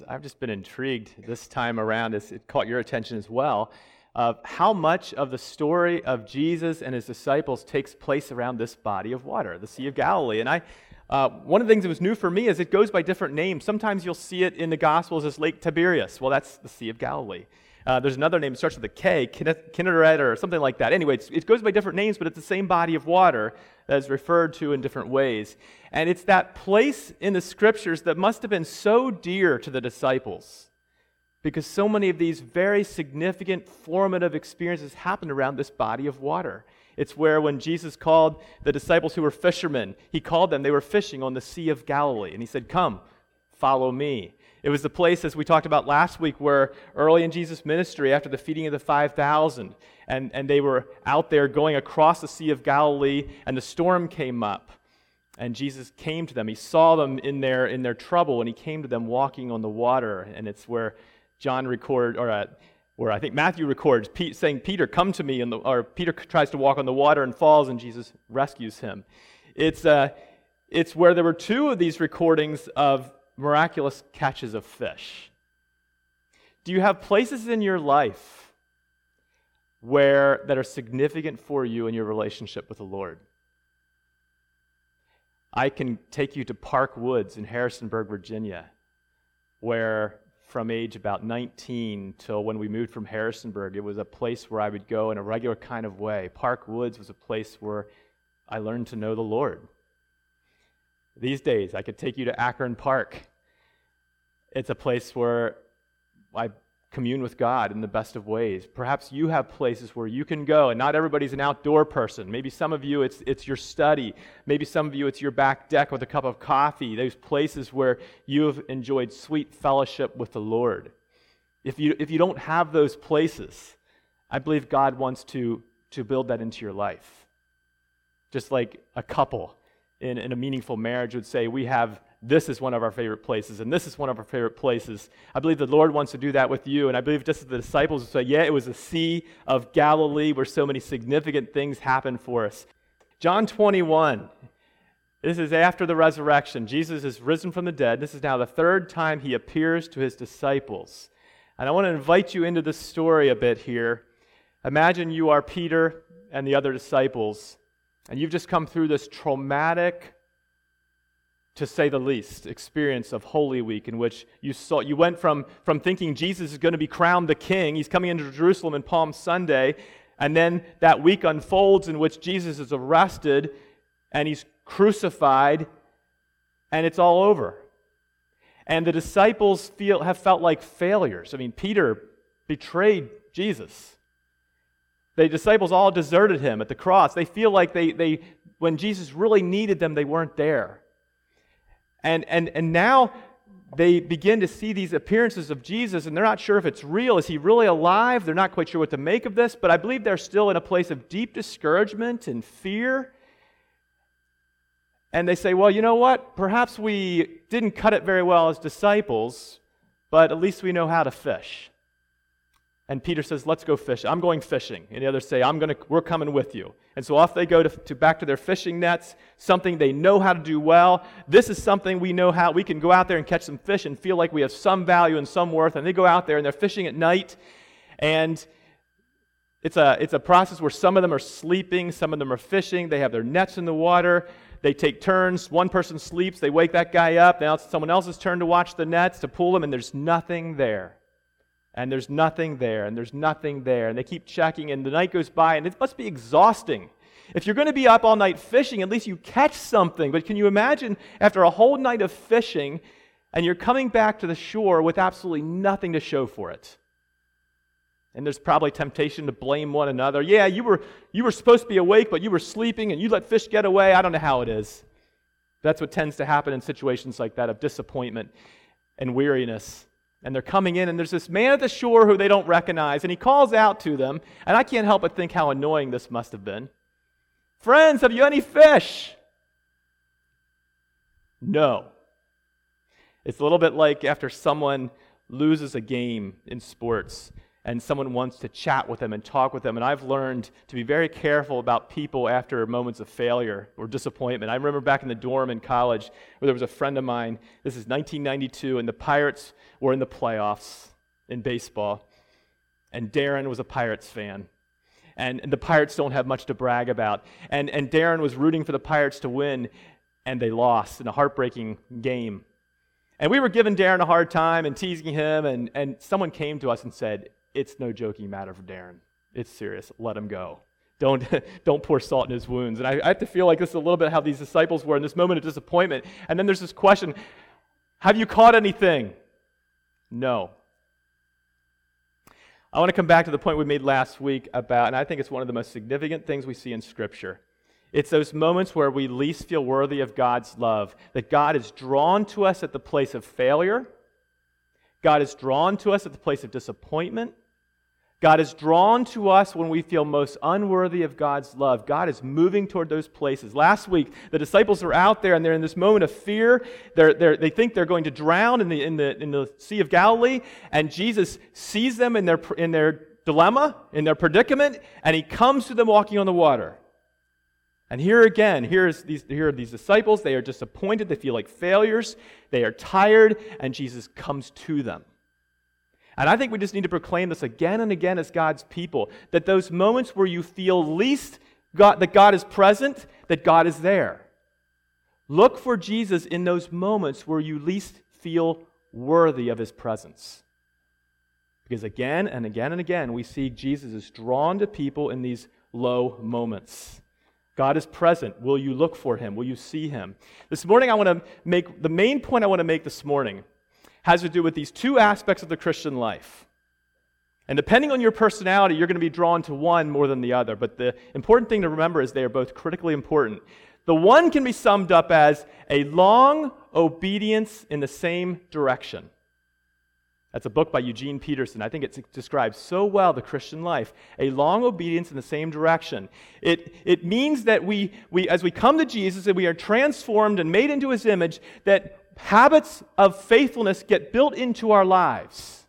I've just been intrigued this time around, as it caught your attention as well, of how much of the story of Jesus and his disciples takes place around this body of water, the Sea of Galilee. And one of the things that was new for me is it goes by different names. Sometimes you'll see it in the Gospels as Lake Tiberias. Well, that's the Sea of Galilee. There's another name that starts with a K, Kinneret or something like that. Anyway, it goes by different names, but it's the same body of water that is referred to in different ways. And it's that place in the Scriptures that must have been so dear to the disciples, because so many of these very significant, formative experiences happened around this body of water. It's where when Jesus called the disciples who were fishermen, he called them, they were fishing on the Sea of Galilee. And he said, "Come, follow me." It was the place, as we talked about last week, where early in Jesus' ministry, after the feeding of the 5,000, and they were out there going across the Sea of Galilee, and the storm came up, and Jesus came to them. He saw them in their trouble, and he came to them walking on the water. And it's where John records, where I think Matthew records, saying, "Peter, come to me," or Peter tries to walk on the water and falls, and Jesus rescues him. It's where there were two of these recordings of miraculous catches of fish. Do you have places in your life that are significant for you in your relationship with the Lord? I can take you to Park Woods in Harrisonburg, Virginia, where from age about 19 till when we moved from Harrisonburg, it was a place where I would go in a regular kind of way. Park Woods was a place where I learned to know the Lord. These days, I could take you to Akron Park. It's a place where I commune with God in the best of ways. Perhaps you have places where you can go, and not everybody's an outdoor person. Maybe some of you, it's your study. Maybe some of you, it's your back deck with a cup of coffee. Those places where you have enjoyed sweet fellowship with the Lord. If you don't have those places, I believe God wants to build that into your life. Just like a couple in a meaningful marriage would say, this is one of our favorite places, and this is one of our favorite places. I believe the Lord wants to do that with you, and I believe just as the disciples would say, yeah, it was the Sea of Galilee where so many significant things happened for us. John 21, this is after the resurrection. Jesus is risen from the dead. This is now the third time he appears to his disciples. And I want to invite you into this story a bit here. Imagine you are Peter and the other disciples, and you've just come through this traumatic, to say the least, experience of Holy Week, in which you went from thinking Jesus is going to be crowned the king. He's coming into Jerusalem on Palm Sunday, and then that week unfolds in which Jesus is arrested and he's crucified, and it's all over. And the disciples have felt like failures. I mean, Peter betrayed Jesus. The disciples all deserted him at the cross. They feel like they when Jesus really needed them, they weren't there. And now they begin to see these appearances of Jesus, and they're not sure if it's real. Is he really alive? They're not quite sure what to make of this, but I believe they're still in a place of deep discouragement and fear. And they say, well, you know what? Perhaps we didn't cut it very well as disciples, but at least we know how to fish. And Peter says, let's go fishing. I'm going fishing. And the others say, we're coming with you. And so off they go back to their fishing nets, something they know how to do well. This is something we know how. We can go out there and catch some fish and feel like we have some value and some worth. And they go out there and they're fishing at night. And it's a process where some of them are sleeping, some of them are fishing. They have their nets in the water. They take turns. One person sleeps. They wake that guy up. Now it's someone else's turn to watch the nets, to pull them, and there's nothing there. And there's nothing there, and there's nothing there. And they keep checking, and the night goes by, and it must be exhausting. If you're going to be up all night fishing, at least you catch something. But can you imagine after a whole night of fishing, and you're coming back to the shore with absolutely nothing to show for it? And there's probably temptation to blame one another. Yeah, you were supposed to be awake, but you were sleeping, and you let fish get away. I don't know how it is. That's what tends to happen in situations like that of disappointment and weariness. And they're coming in, and there's this man at the shore who they don't recognize, and he calls out to them, and I can't help but think how annoying this must have been. Friends, have you any fish? No. It's a little bit like after someone loses a game in sports, and someone wants to chat with them and talk with them. And I've learned to be very careful about people after moments of failure or disappointment. I remember back in the dorm in college where there was a friend of mine, this is 1992, and the Pirates were in the playoffs in baseball, and Darren was a Pirates fan. And the Pirates don't have much to brag about. And Darren was rooting for the Pirates to win, and they lost in a heartbreaking game. And we were giving Darren a hard time and teasing him, and someone came to us and said, "It's no joking matter for Darren. It's serious. Let him go. Don't pour salt in his wounds." And I have to feel like this is a little bit how these disciples were in this moment of disappointment. And then there's this question, have you caught anything? No. I want to come back to the point we made last week about, and I think it's one of the most significant things we see in Scripture. It's those moments where we least feel worthy of God's love, that God is drawn to us at the place of failure. God is drawn to us at the place of disappointment. God is drawn to us when we feel most unworthy of God's love. God is moving toward those places. Last week, the disciples are out there and they're in this moment of fear. They think they're going to drown in the Sea of Galilee, and Jesus sees them in their dilemma, in their predicament, and he comes to them walking on the water. And here again, here are these disciples. They are disappointed. They feel like failures. They are tired, and Jesus comes to them. And I think we just need to proclaim this again and again as God's people, that those moments where you feel least that God is present, that God is there. Look for Jesus in those moments where you least feel worthy of his presence. Because again and again and again, we see Jesus is drawn to people in these low moments. God is present. Will you look for him? Will you see him? This morning, the main point I want to make this morning has to do with these two aspects of the Christian life. And depending on your personality, you're going to be drawn to one more than the other. But the important thing to remember is they are both critically important. The one can be summed up as a long obedience in the same direction. That's a book by Eugene Peterson. I think it describes so well the Christian life. A long obedience in the same direction. It means that we as we come to Jesus and we are transformed and made into his image, that habits of faithfulness get built into our lives.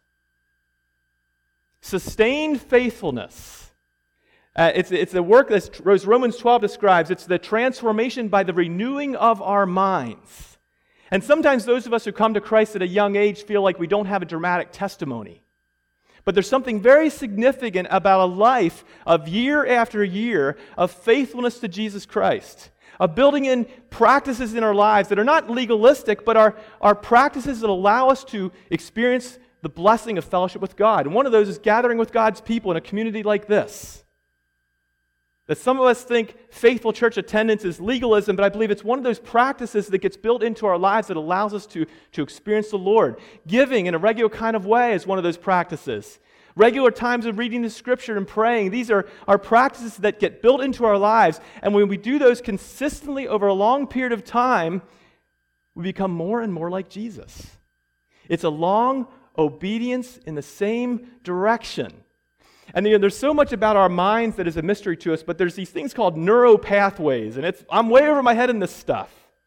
Sustained faithfulness. It's the work that Romans 12 describes. It's the transformation by the renewing of our minds. And sometimes those of us who come to Christ at a young age feel like we don't have a dramatic testimony. But there's something very significant about a life of year after year of faithfulness to Jesus Christ, of building in practices in our lives that are not legalistic, but are practices that allow us to experience the blessing of fellowship with God. And one of those is gathering with God's people in a community like this. That some of us think faithful church attendance is legalism, but I believe it's one of those practices that gets built into our lives that allows us to experience the Lord. Giving in a regular kind of way is one of those practices. Regular times of reading the Scripture and praying, these are practices that get built into our lives. And when we do those consistently over a long period of time, we become more and more like Jesus. It's a long obedience in the same direction. And there's so much about our minds that is a mystery to us, but there's these things called neuropathways, and I'm way over my head in this stuff.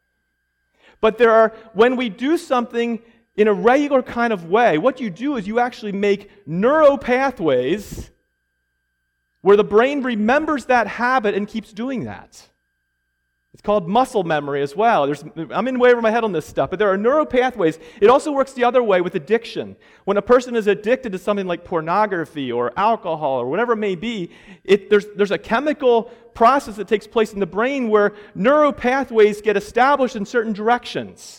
But when we do something in a regular kind of way, what you do is you actually make neuropathways where the brain remembers that habit and keeps doing that. It's called muscle memory as well. I'm in way over my head on this stuff, but there are neuropathways. It also works the other way with addiction. When a person is addicted to something like pornography or alcohol or whatever it may be, there's a chemical process that takes place in the brain where neuropathways get established in certain directions.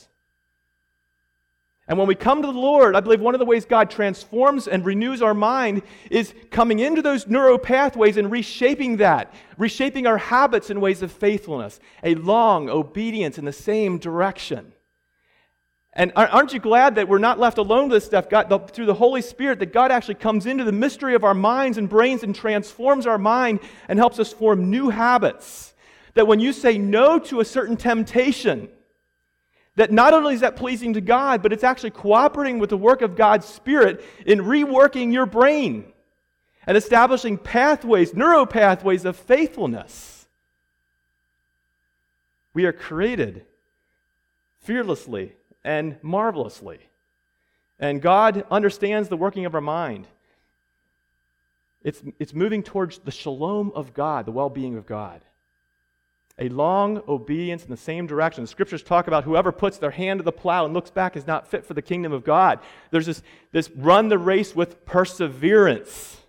And when we come to the Lord, I believe one of the ways God transforms and renews our mind is coming into those neuropathways and reshaping our habits in ways of faithfulness, a long obedience in the same direction. And aren't you glad that we're not left alone with this stuff? God, through the Holy Spirit, that God actually comes into the mystery of our minds and brains and transforms our mind and helps us form new habits. That when you say no to a certain temptation, that not only is that pleasing to God, but it's actually cooperating with the work of God's Spirit in reworking your brain and establishing neuropathways of faithfulness. We are created fearlessly and marvelously. And God understands the working of our mind. It's moving towards the shalom of God, the well-being of God. A long obedience in the same direction. The scriptures talk about whoever puts their hand to the plow and looks back is not fit for the kingdom of God. There's this run the race with perseverance.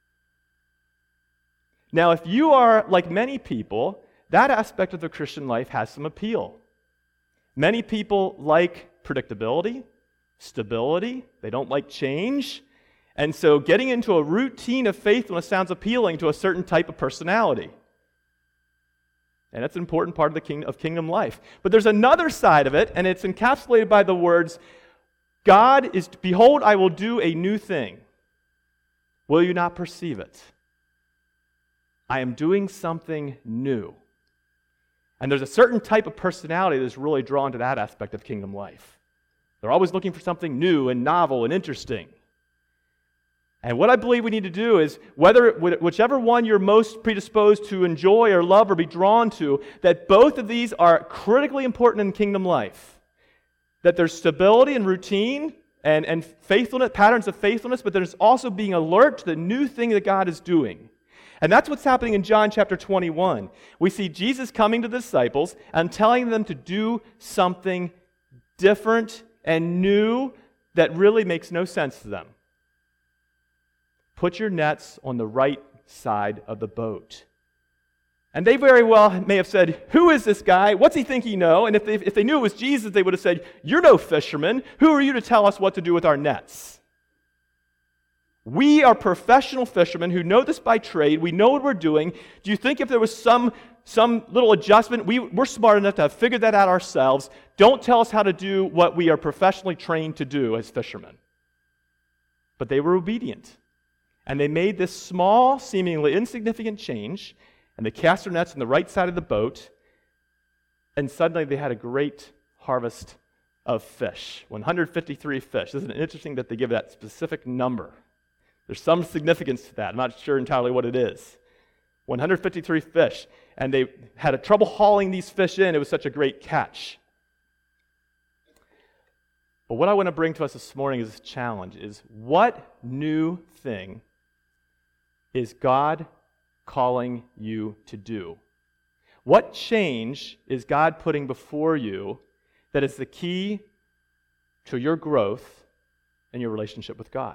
Now, if you are like many people, that aspect of the Christian life has some appeal. Many people like predictability, stability. They don't like change. And so getting into a routine of faithfulness sounds appealing to a certain type of personality. And that's an important part of the kingdom life. But there's another side of it, and it's encapsulated by the words, God is, behold, I will do a new thing. Will you not perceive it? I am doing something new. And there's a certain type of personality that's really drawn to that aspect of kingdom life. They're always looking for something new and novel and interesting. And what I believe we need to do is, whichever one you're most predisposed to enjoy or love or be drawn to, that both of these are critically important in kingdom life. That there's stability and routine and faithfulness, patterns of faithfulness, but there's also being alert to the new thing that God is doing. And that's what's happening in John chapter 21. We see Jesus coming to the disciples and telling them to do something different and new that really makes no sense to them. Put your nets on the right side of the boat. And they very well may have said, who is this guy? What's he think he know? And if they knew it was Jesus, they would have said, you're no fisherman. Who are you to tell us what to do with our nets? We are professional fishermen who know this by trade. We know what we're doing. Do you think if there was some little adjustment, we're smart enough to have figured that out ourselves? Don't tell us how to do what we are professionally trained to do as fishermen. But they were obedient. And they made this small, seemingly insignificant change, and they cast their nets on the right side of the boat, and suddenly they had a great harvest of fish, 153 fish. Isn't it interesting that they give that specific number? There's some significance to that. I'm not sure entirely what it is. 153 fish, and they had a trouble hauling these fish in. It was such a great catch. But what I want to bring to us this morning is this challenge, is what new thing is God calling you to do? What change is God putting before you that is the key to your growth and your relationship with God?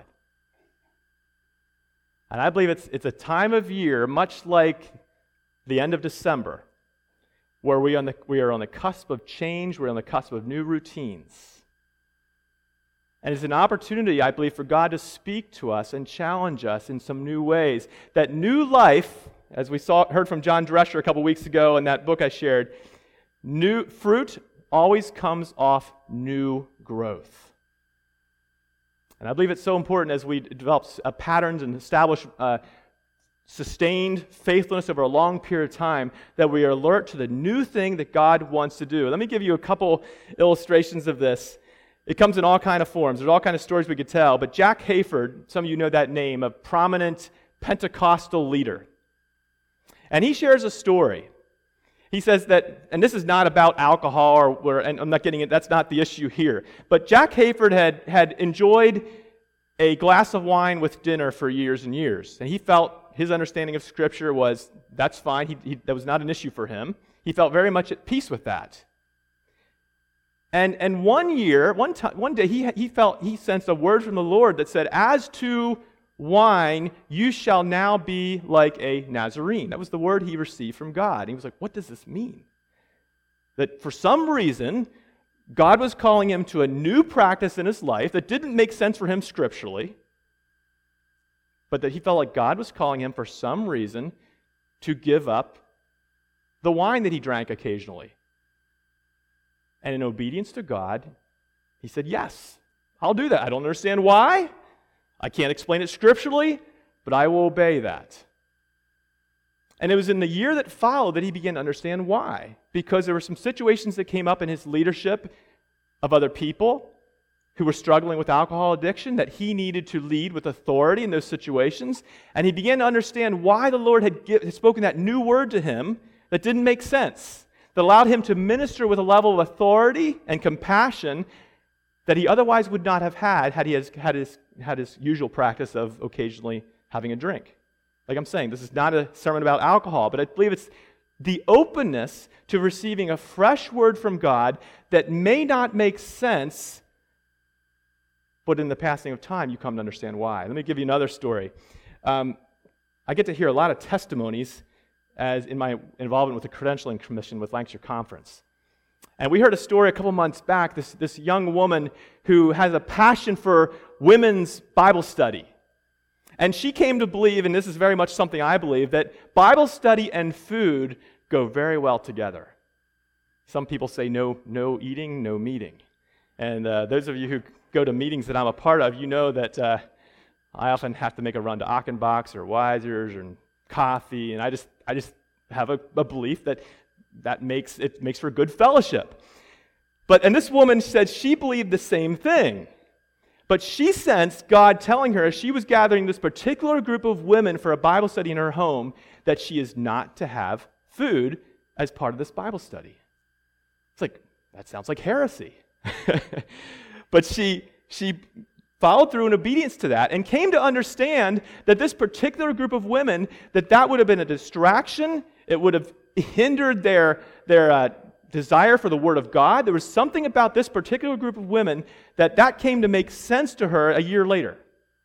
And I believe it's a time of year, much like the end of December, where we are on the cusp of change, we're on the cusp of new routines. And it's an opportunity, I believe, for God to speak to us and challenge us in some new ways. That new life, as we heard from John Drescher a couple weeks ago in that book I shared, new fruit always comes off new growth. And I believe it's so important as we develop patterns and establish sustained faithfulness over a long period of time that we are alert to the new thing that God wants to do. Let me give you a couple illustrations of this. It comes in all kinds of forms. There's all kinds of stories we could tell. But Jack Hayford, some of you know that name, a prominent Pentecostal leader. And he shares a story. He says that, and this is not about alcohol, and I'm not getting it, that's not the issue here. But Jack Hayford had enjoyed a glass of wine with dinner for years and years. And he felt his understanding of Scripture was, that's fine. That was not an issue for him. He felt very much at peace with that. And one day, he sensed a word from the Lord that said, as to wine, you shall now be like a Nazarene. That was the word he received from God. He was like, what does this mean? That for some reason, God was calling him to a new practice in his life that didn't make sense for him scripturally, but that he felt like God was calling him for some reason to give up the wine that he drank occasionally. And in obedience to God, he said, yes, I'll do that. I don't understand why. I can't explain it scripturally, but I will obey that. And it was in the year that followed that he began to understand why. Because there were some situations that came up in his leadership of other people who were struggling with alcohol addiction that he needed to lead with authority in those situations. And he began to understand why the Lord had spoken that new word to him that didn't make sense, that allowed him to minister with a level of authority and compassion that he otherwise would not have had he had his usual practice of occasionally having a drink. Like I'm saying, this is not a sermon about alcohol, but I believe it's the openness to receiving a fresh word from God that may not make sense, but in the passing of time, you come to understand why. Let me give you another story. I get to hear a lot of testimonies as in my involvement with the credentialing commission with Lancashire Conference. And we heard a story a couple months back, this young woman who has a passion for women's Bible study. And she came to believe, and this is very much something I believe, that Bible study and food go very well together. Some people say no eating, no meeting. And those of you who go to meetings that I'm a part of, you know that I often have to make a run to Achenbach's or Weiser's or coffee, and I just have a belief that makes for good fellowship. And this woman said she believed the same thing. But she sensed God telling her, as she was gathering this particular group of women for a Bible study in her home, that she is not to have food as part of this Bible study. It's like, that sounds like heresy. But she followed through in obedience to that and came to understand that this particular group of women, that would have been a distraction. It would have hindered their desire for the Word of God. There was something about this particular group of women that came to make sense to her a year later.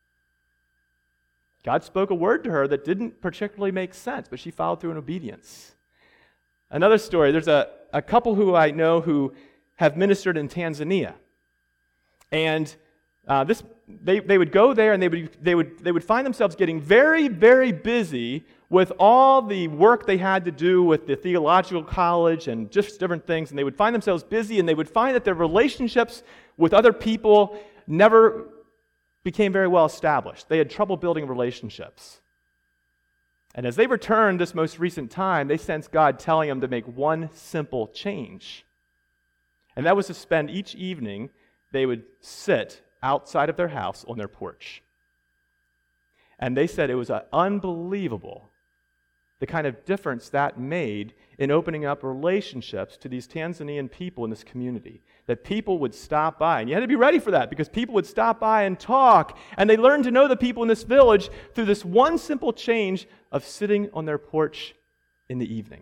God spoke a word to her that didn't particularly make sense, but she followed through in obedience. Another story, there's a couple who I know who have ministered in Tanzania. And they would go there and they would find themselves getting very, very busy with all the work they had to do with the theological college and just different things, and they would find themselves busy, and they would find that their relationships with other people never became very well established. They had trouble building relationships. And as they returned this most recent time, they sensed God telling them to make one simple change. And that was to spend each evening, they would sit outside of their house on their porch. And they said it was unbelievable the kind of difference that made in opening up relationships to these Tanzanian people in this community. That people would stop by, and you had to be ready for that because people would stop by and talk, and they learned to know the people in this village through this one simple change of sitting on their porch in the evening.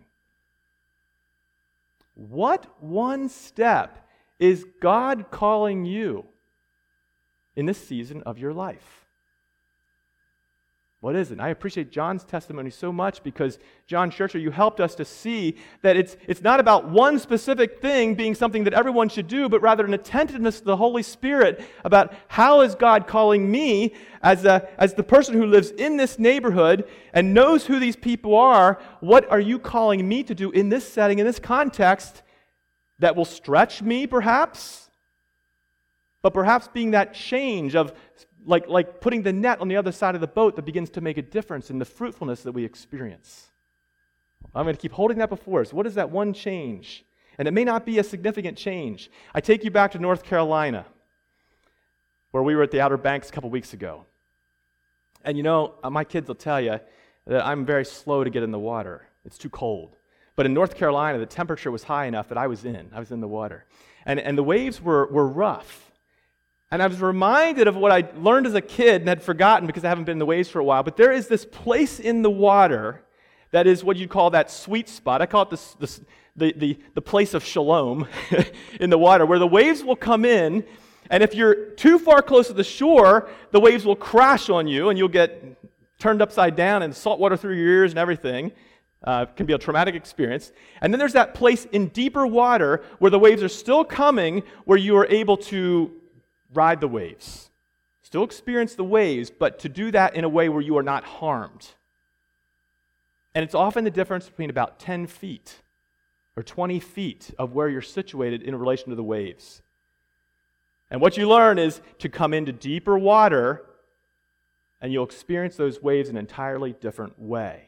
What one step is God calling you in this season of your life? What is it? And I appreciate John's testimony so much because, John Schercher, you helped us to see that it's not about one specific thing being something that everyone should do, but rather an attentiveness to the Holy Spirit about how is God calling me as the person who lives in this neighborhood and knows who these people are. What are you calling me to do in this setting, in this context, that will stretch me perhaps, but perhaps being that change of like putting the net on the other side of the boat that begins to make a difference in the fruitfulness that we experience. I'm going to keep holding that before us. What is that one change? And it may not be a significant change. I take you back to North Carolina, where we were at the Outer Banks a couple weeks ago. And you know, my kids will tell you that I'm very slow to get in the water. It's too cold. But in North Carolina, the temperature was high enough that I was in the water. And the waves were rough. And I was reminded of what I learned as a kid and had forgotten because I haven't been in the waves for a while. But there is this place in the water that is what you'd call that sweet spot. I call it the place of shalom in the water, where the waves will come in, and if you're too far close to the shore, the waves will crash on you, and you'll get turned upside down and salt water through your ears and everything. It can be a traumatic experience. And then there's that place in deeper water where the waves are still coming, where you are able to ride the waves. Still experience the waves, but to do that in a way where you are not harmed. And it's often the difference between about 10 feet or 20 feet of where you're situated in relation to the waves. And what you learn is to come into deeper water, and you'll experience those waves in an entirely different way.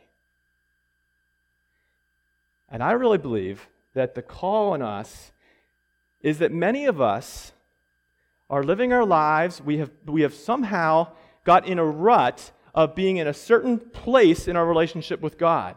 And I really believe that the call on us is that many of us are living our lives, we have somehow got in a rut of being in a certain place in our relationship with God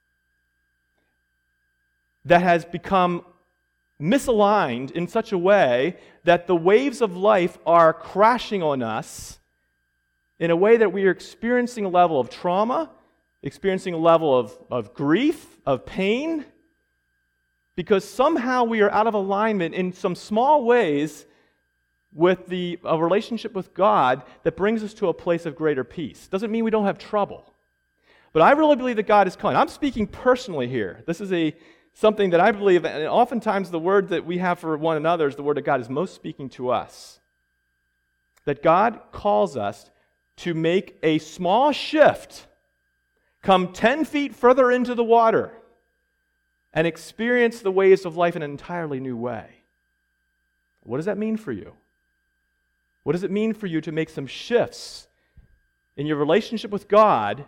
that has become misaligned in such a way that the waves of life are crashing on us in a way that we are experiencing a level of trauma, experiencing a level of grief, of pain, because somehow we are out of alignment in some small ways with a relationship with God that brings us to a place of greater peace. Doesn't mean we don't have trouble. But I really believe that God is calling. I'm speaking personally here. This is something that I believe, and oftentimes the word that we have for one another is the word of God is most speaking to us. That God calls us to make a small shift, come 10 feet further into the water, and experience the ways of life in an entirely new way. What does that mean for you? What does it mean for you to make some shifts in your relationship with God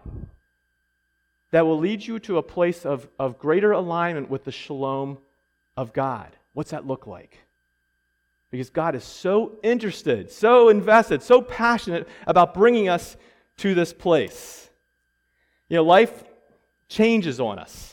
that will lead you to a place of greater alignment with the shalom of God? What's that look like? Because God is so interested, so invested, so passionate about bringing us to this place. You know, life changes on us.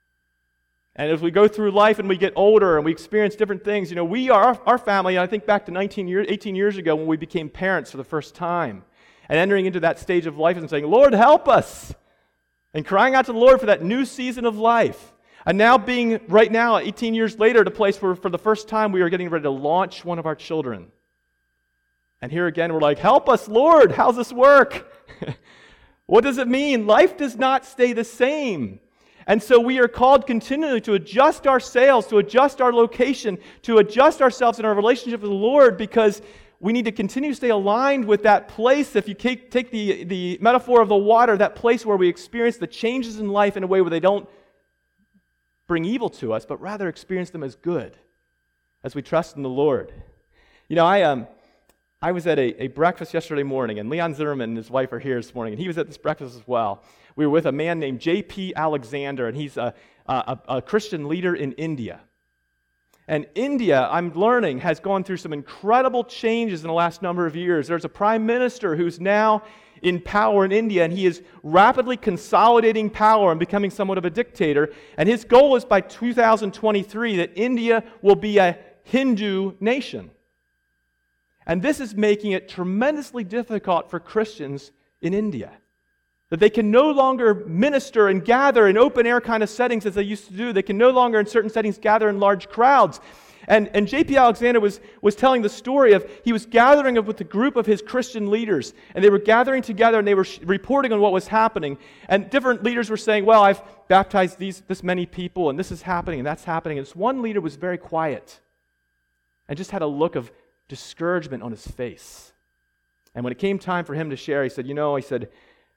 And as we go through life and we get older and we experience different things, you know, we are, our family, I think back to 18 years ago when we became parents for the first time and entering into that stage of life and saying, Lord, help us, and crying out to the Lord for that new season of life. And now being, right now, 18 years later, at a place where for the first time we are getting ready to launch one of our children. And here again, we're like, help us, Lord, how's this work? What does it mean? Life does not stay the same. And so we are called continually to adjust our sails, to adjust our location, to adjust ourselves in our relationship with the Lord, because we need to continue to stay aligned with that place. If you take the metaphor of the water, that place where we experience the changes in life in a way where they don't bring evil to us, but rather experience them as good, as we trust in the Lord. You know, I was at a breakfast yesterday morning, and Leon Zimmerman and his wife are here this morning, and he was at this breakfast as well. We were with a man named J.P. Alexander, and he's a Christian leader in India. And India, I'm learning, has gone through some incredible changes in the last number of years. There's a prime minister who's now in power in India, and he is rapidly consolidating power and becoming somewhat of a dictator. And his goal is by 2023 that India will be a Hindu nation. And this is making it tremendously difficult for Christians in India. That they can no longer minister and gather in open-air kind of settings as they used to do. They can no longer, in certain settings, gather in large crowds. And J.P. Alexander was telling the story of, he was gathering with a group of his Christian leaders, and they were gathering together, and they were reporting on what was happening. And different leaders were saying, well, I've baptized this many people, and this is happening, and that's happening. And this one leader was very quiet and just had a look of discouragement on his face. And when it came time for him to share, he said,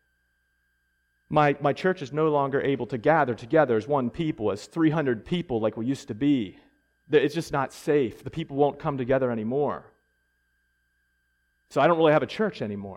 My church is no longer able to gather together as one people, as 300 people like we used to be. It's just not safe. The people won't come together anymore. So I don't really have a church anymore.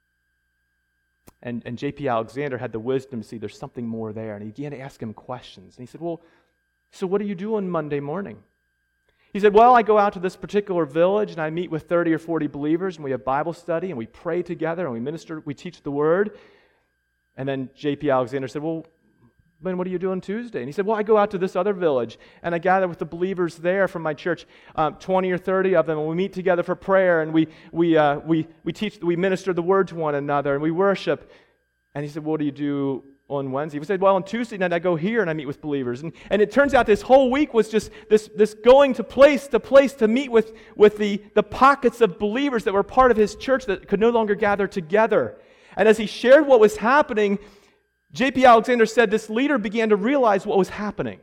And J.P. Alexander had the wisdom to see there's something more there. And he began to ask him questions. And he said, well, so what do you do on Monday morning? He said, well, I go out to this particular village and I meet with 30 or 40 believers and we have Bible study and we pray together and we minister, we teach the Word. And then J.P. Alexander said, well, Ben, what do you do on Tuesday? And he said, well, I go out to this other village and I gather with the believers there from my church, 20 or 30 of them, and we meet together for prayer and we minister the Word to one another and we worship. And he said, what do you do on Wednesday? He said, well, on Tuesday night I go here and I meet with believers. And it turns out this whole week was just this going to place to meet with the pockets of believers that were part of his church that could no longer gather together. And as he shared what was happening, J.P. Alexander said this leader began to realize what was happening.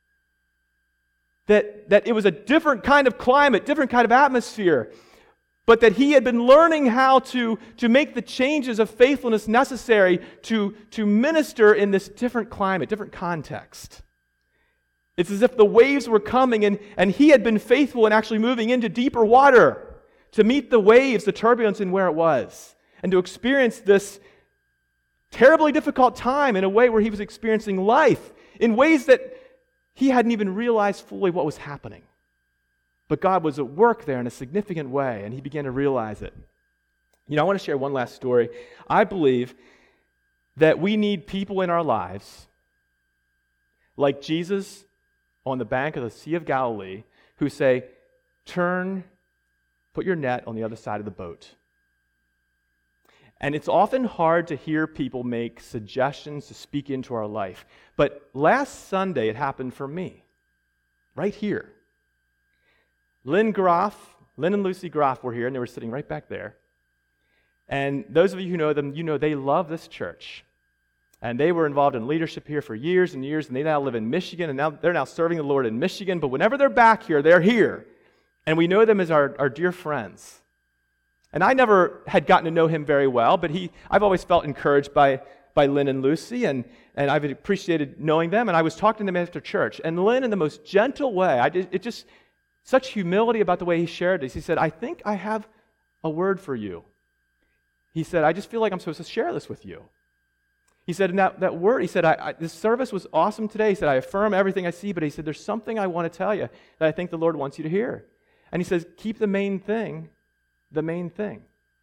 That it was a different kind of climate, different kind of atmosphere, but that he had been learning how to make the changes of faithfulness necessary to minister in this different climate, different context. It's as if the waves were coming and he had been faithful in actually moving into deeper water to meet the waves, the turbulence in where it was, and to experience this terribly difficult time in a way where he was experiencing life in ways that he hadn't even realized fully what was happening. But God was at work there in a significant way, and he began to realize it. You know, I want to share one last story. I believe that we need people in our lives, like Jesus on the bank of the Sea of Galilee, who say, turn, put your net on the other side of the boat. And it's often hard to hear people make suggestions to speak into our life. But last Sunday, it happened for me, right here. Lynn and Lucy Groff were here, and they were sitting right back there. And those of you who know them, you know they love this church. And they were involved in leadership here for years and years, and they now live in Michigan, and they're now serving the Lord in Michigan. But whenever they're back here, they're here. And we know them as our dear friends. And I never had gotten to know him very well, but I've always felt encouraged by Lynn and Lucy, and I've appreciated knowing them. And I was talking to them after church. And Lynn, in the most gentle way, such humility about the way he shared this. He said, I think I have a word for you. He said, I just feel like I'm supposed to share this with you. He said, and that word, he said, this service was awesome today. He said, I affirm everything I see, but he said, there's something I want to tell you that I think the Lord wants you to hear. And he says, keep the main thing the main thing.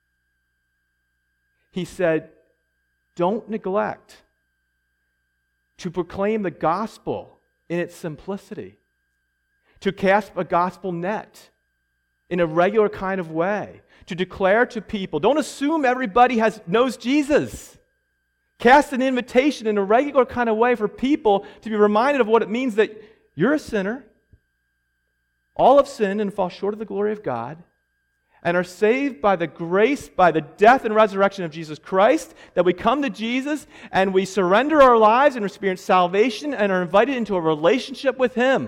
He said, don't neglect to proclaim the gospel in its simplicity, to cast a gospel net in a regular kind of way, to declare to people, don't assume everybody knows Jesus. Cast an invitation in a regular kind of way for people to be reminded of what it means that you're a sinner, all have sinned and fall short of the glory of God, and are saved by the grace, by the death and resurrection of Jesus Christ, that we come to Jesus and we surrender our lives and experience salvation and are invited into a relationship with Him.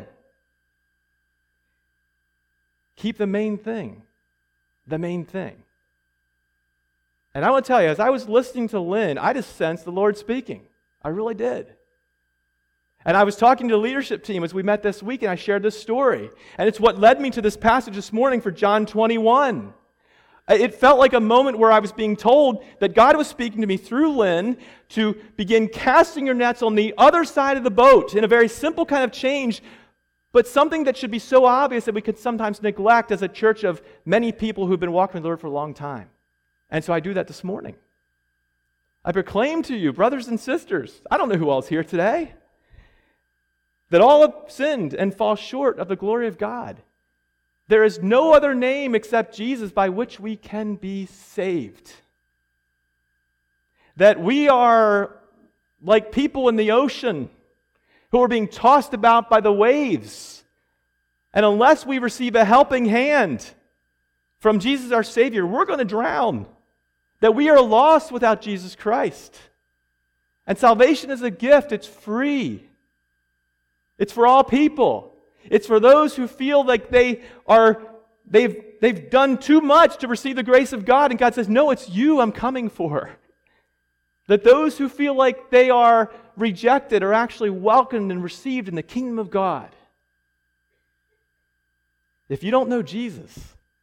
Keep the main thing the main thing. And I want to tell you, as I was listening to Lynn, I just sensed the Lord speaking. I really did. And I was talking to the leadership team as we met this week, and I shared this story. And it's what led me to this passage this morning for John 21. It felt like a moment where I was being told that God was speaking to me through Lynn to begin casting your nets on the other side of the boat in a very simple kind of change, but something that should be so obvious that we could sometimes neglect as a church of many people who've been walking with the Lord for a long time. And so I do that this morning. I proclaim to you, brothers and sisters, I don't know who else here today, that all have sinned and fall short of the glory of God. There is no other name except Jesus by which we can be saved. That we are like people in the ocean who are being tossed about by the waves. And unless we receive a helping hand from Jesus our Savior, we're going to drown. That we are lost without Jesus Christ. And salvation is a gift. It's free. It's for all people. It's for those who feel like they've done too much to receive the grace of God, and God says, no, it's you I'm coming for. That those who feel like they are rejected are actually welcomed and received in the kingdom of God. If you don't know Jesus,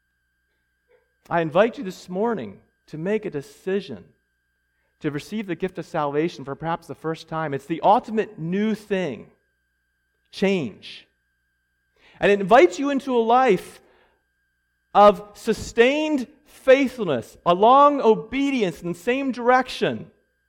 I invite you this morning to make a decision to receive the gift of salvation for perhaps the first time. It's the ultimate new thing. Change. And it invites you into a life of sustained faithfulness, a long obedience in the same direction.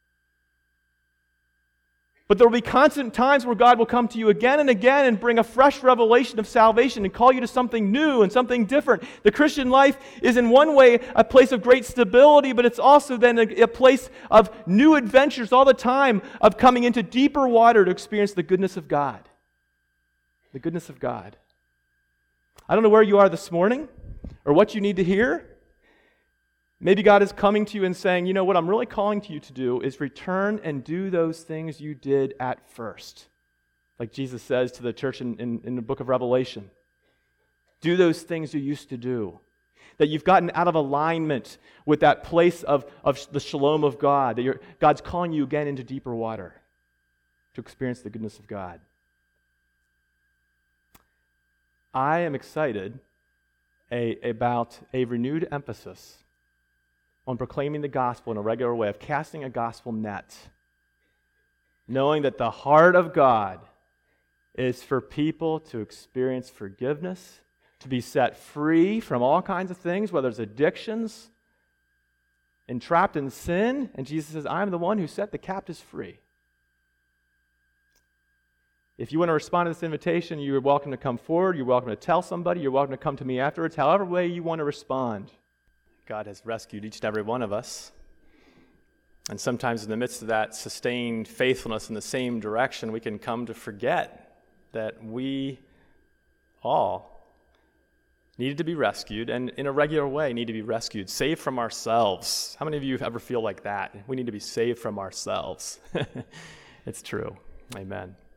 But there will be constant times where God will come to you again and again and bring a fresh revelation of salvation and call you to something new and something different. The Christian life is in one way a place of great stability, but it's also then a place of new adventures all the time, of coming into deeper water to experience the goodness of God. The goodness of God. I don't know where you are this morning or what you need to hear. Maybe God is coming to you and saying, you know what I'm really calling to you to do is return and do those things you did at first. Like Jesus says to the church in the book of Revelation. Do those things you used to do. That you've gotten out of alignment with that place of the shalom of God. That God's calling you again into deeper water to experience the goodness of God. I am excited about a renewed emphasis on proclaiming the gospel in a regular way, of casting a gospel net, knowing that the heart of God is for people to experience forgiveness, to be set free from all kinds of things, whether it's addictions, entrapped in sin, and Jesus says, I'm the one who set the captives free. If you want to respond to this invitation, you're welcome to come forward. You're welcome to tell somebody. You're welcome to come to me afterwards. However way you want to respond. God has rescued each and every one of us. And sometimes in the midst of that sustained faithfulness in the same direction, we can come to forget that we all needed to be rescued, and in a regular way need to be rescued, saved from ourselves. How many of you ever feel like that? We need to be saved from ourselves. It's true. Amen.